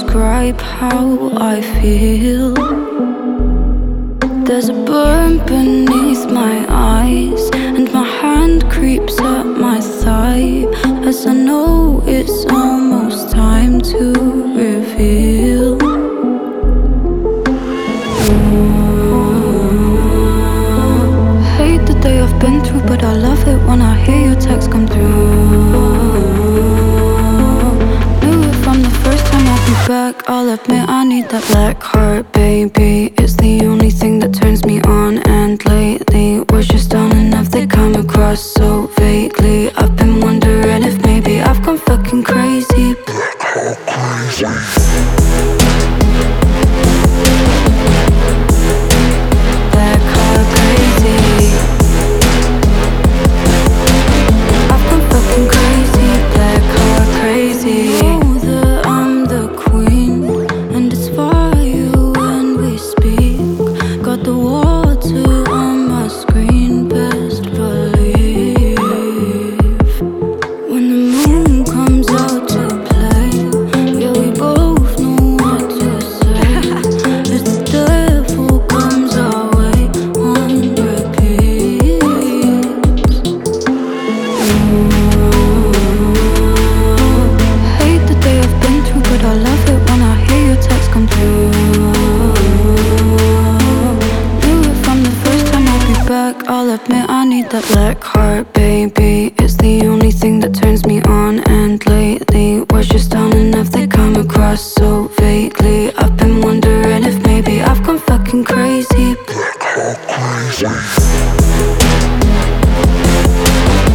describe how I feel. There's a burn beneath my eyes, and my hand creeps up my thigh as I know it's almost time to reveal. Hate the day I've been through, but I love it when I hear your text come through. Knew it from the first time I'll be back. I'll admit I need that black heart, baby. It's the only thing that turns me on. And lately, words just aren't enough. They come across so vaguely. I've been wondering if maybe I've gone fucking crazy. Black heart crazy. Black heart crazy. I've gone fucking crazy. Black heart crazy. Know that I'm the queen, and it's for you when we speak. Got the water on my screen, best believe. When the moon comes out to play, yeah, we both know what to say. As the devil comes our way on repeat. Hate the day I've been through, but I love it when I hear your text come through. Knew it from the first time I'll be back. I'll admit I need that black heart, baby. It's the only thing that turns me on. And lately, words just aren't enough. They come across so vaguely. I've been wondering if maybe I've gone fucking crazy. Black heart crazy.